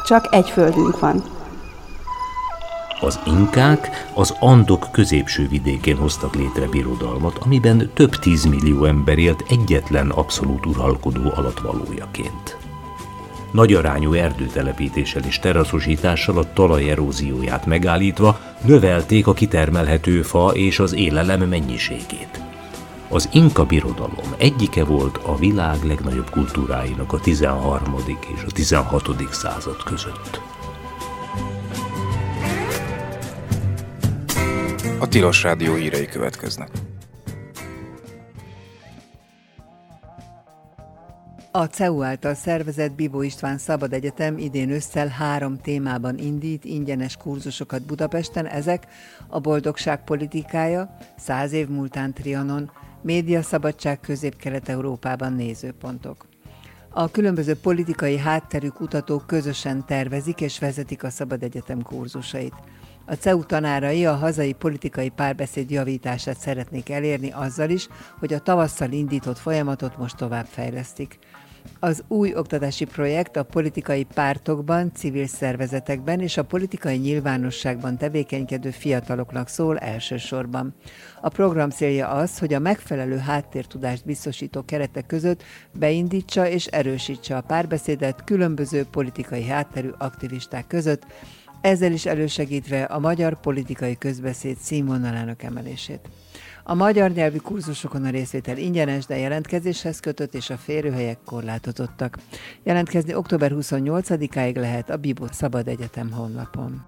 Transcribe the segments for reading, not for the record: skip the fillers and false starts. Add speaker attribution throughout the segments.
Speaker 1: Csak egy földünk van.
Speaker 2: Az inkák az Andok középső vidékén hoztak létre birodalmat, amiben több 10 millió ember élt egyetlen abszolút uralkodó alattvalójaként. Nagyarányú erdőtelepítéssel és teraszosítással a talaj erózióját megállítva növelték a kitermelhető fa és az élelem mennyiségét. Az Inka birodalom egyike volt a világ legnagyobb kultúráinak a 13. és a 16. század között.
Speaker 3: A Tilos Rádió hírei következnek.
Speaker 4: A CEU által szervezett Bibó István Szabad Egyetem idén ősszel 3 témában indít ingyenes kurzusokat Budapesten, ezek a boldogság politikája, 100 év múltán Trianon, médiaszabadság Közép-Kelet-Európában nézőpontok. A különböző politikai hátterű kutatók közösen tervezik és vezetik a Szabad Egyetem kurzusait. A CEU tanárai a hazai politikai párbeszéd javítását szeretnék elérni azzal is, hogy a tavasszal indított folyamatot most továbbfejlesztik. Az új oktatási projekt a politikai pártokban, civil szervezetekben és a politikai nyilvánosságban tevékenykedő fiataloknak szól elsősorban. A program célja az, hogy a megfelelő háttértudást biztosító keretek között beindítsa és erősítse a párbeszédet különböző politikai hátterű aktivisták között, ezzel is elősegítve a magyar politikai közbeszéd színvonalának emelését. A magyar nyelvű kurzusokon a részvétel ingyenes, de jelentkezéshez kötött és a férőhelyek korlátozottak. Jelentkezni október 28-áig lehet a Bibó Szabad Egyetem honlapon.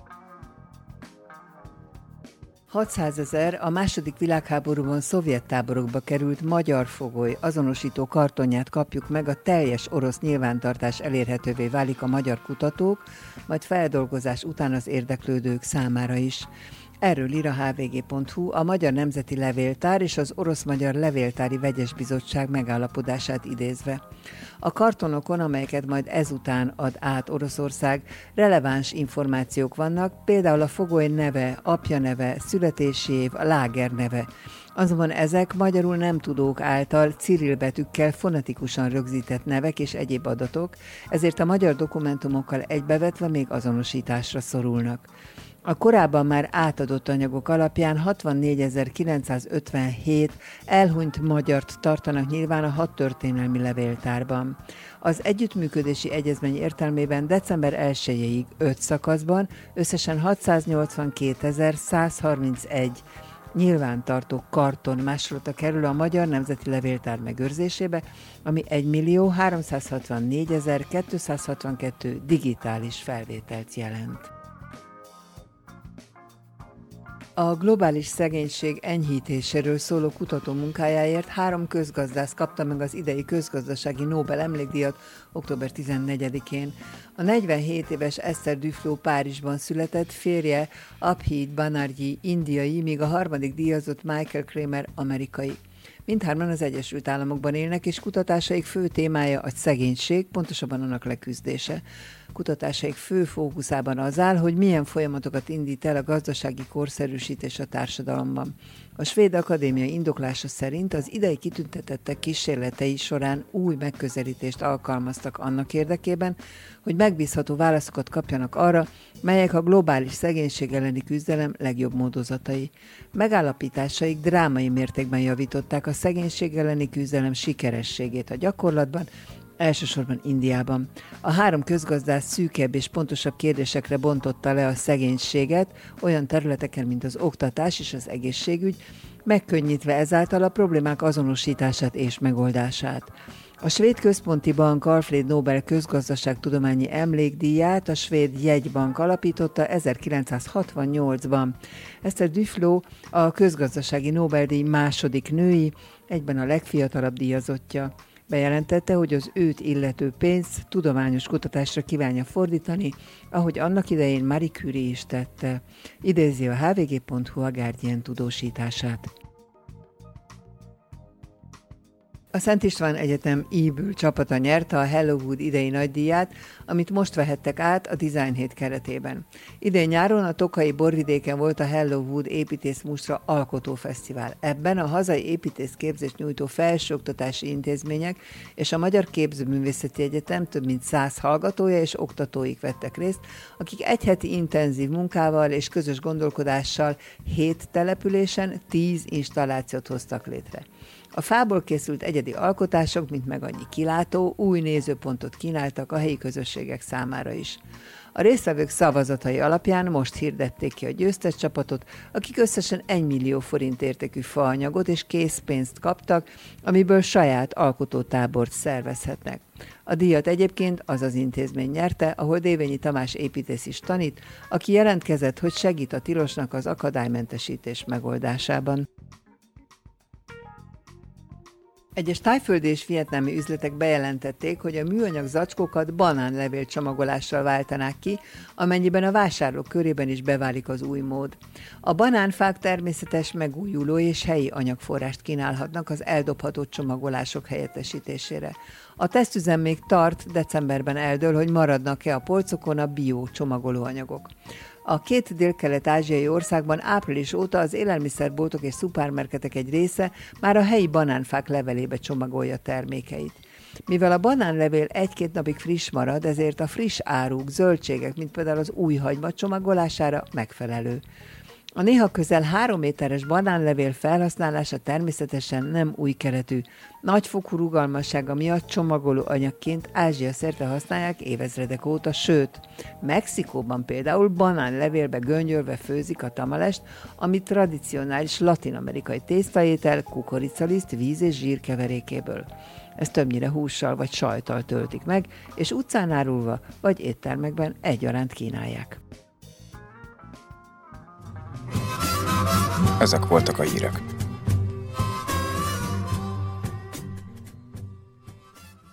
Speaker 4: 600 000 a II. Világháborúban szovjet táborokba került magyar fogoly azonosító kartonját kapjuk meg, a teljes orosz nyilvántartás elérhetővé válik a magyar kutatók, majd feldolgozás után az érdeklődők számára is. Erről ír a hvg.hu, a Magyar Nemzeti Levéltár és az Orosz-Magyar Levéltári Vegyes Bizottság megállapodását idézve. A kartonokon, amelyeket majd ezután ad át Oroszország, releváns információk vannak, például a fogoly neve, apja neve, születési év, a láger neve. Azonban ezek magyarul nem tudók által cirilbetűkkel fonetikusan rögzített nevek és egyéb adatok, ezért a magyar dokumentumokkal egybevetve még azonosításra szorulnak. A korábban már átadott anyagok alapján 64.957 elhunyt magyart tartanak nyilván a 6 történelmi levéltárban. Az együttműködési egyezmény értelmében december 1-ig 5 szakaszban összesen 682.131 nyilvántartó karton másolata kerül a Magyar Nemzeti Levéltár megőrzésébe, ami 1.364.262 digitális felvételt jelent. A globális szegénység enyhítéséről szóló kutató munkájáért 3 közgazdász kapta meg az idei közgazdasági Nobel emlékdíjat október 14-én. A 47 éves Esther Duflo Párizsban született, férje Abhijit Banerjee indiai, míg a harmadik díjazott Michael Kramer amerikai. Mindhárman az Egyesült Államokban élnek, és kutatásaik fő témája a szegénység, pontosabban annak leküzdése. Kutatásaik fő fókuszában az áll, hogy milyen folyamatokat indít el a gazdasági korszerűsítés a társadalomban. A Svéd Akadémia indoklása szerint az idei kitüntetettek kísérletei során új megközelítést alkalmaztak annak érdekében, hogy megbízható válaszokat kapjanak arra, melyek a globális szegénység elleni küzdelem legjobb módozatai. Megállapításaik drámai mértékben javították a szegénység elleni küzdelem sikerességét a gyakorlatban, elsősorban Indiában. A 3 közgazdász szűkebb és pontosabb kérdésekre bontotta le a szegénységet olyan területeken, mint az oktatás és az egészségügy, megkönnyítve ezáltal a problémák azonosítását és megoldását. A Svéd Központi Bank Alfred Nobel közgazdaságtudományi emlékdíját a Svéd Jegybank alapította 1968-ban. Esther Duflo a közgazdasági Nobel-díj második női, egyben a legfiatalabb díjazottja. Bejelentette, hogy az őt illető pénzt tudományos kutatásra kívánja fordítani, ahogy annak idején Marie Curie is tette. Idézi a hvg.hu a Guardian tudósítását. A Szent István Egyetem Íbül csapata nyerte a Hello Wood idei nagydíját, amit most vehettek át a Design Hét keretében. Idén nyáron a tokaji borvidéken volt a Hello Wood építészmustra alkotófesztivál. Ebben a hazai építészképzést nyújtó felsőoktatási intézmények és a Magyar Képzőművészeti Egyetem több mint 100 hallgatója és oktatóik vettek részt, akik egy heti intenzív munkával és közös gondolkodással 7 településen 10 installációt hoztak létre. A fából készült egyedi alkotások, mint meg annyi kilátó, új nézőpontot kínáltak a helyi közösségek számára is. A résztvevők szavazatai alapján most hirdették ki a győztes csapatot, akik összesen 1 millió forint értékű faanyagot és készpénzt kaptak, amiből saját alkotótábort szervezhetnek. A díjat egyébként az az intézmény nyerte, ahol Dévényi Tamás építész is tanít, aki jelentkezett, hogy segít a tilosnak az akadálymentesítés megoldásában. Egyes tájföldi és vietnámi üzletek bejelentették, hogy a műanyag zacskókat banánlevél csomagolással váltanák ki, amennyiben a vásárlók körében is beválik az új mód. A banánfák természetes, megújuló és helyi anyagforrást kínálhatnak az eldobható csomagolások helyettesítésére. A tesztüzem még tart, decemberben eldől, hogy maradnak-e a polcokon a bio csomagolóanyagok. A 2 dél-kelet-ázsiai országban április óta az élelmiszerboltok és szupermarketek egy része már a helyi banánfák levelébe csomagolja termékeit. Mivel a banánlevél 1-2 napig friss marad, ezért a friss áruk, zöldségek, mint például az új hagyma csomagolására megfelelő. A néha közel 3 méteres banánlevél felhasználása természetesen nem új keretű. Nagyfokú rugalmassága miatt csomagoló anyagként Ázsia szerte használják évezredek óta, sőt, Mexikóban például banánlevélbe göngyölve főzik a tamalest, ami tradicionális latin-amerikai tésztaétel kukoricaliszt, víz és zsír keverékéből. Ezt többnyire hússal vagy sajttal töltik meg, és utcán árulva vagy éttermekben egyaránt kínálják.
Speaker 3: Ezek voltak a hírek.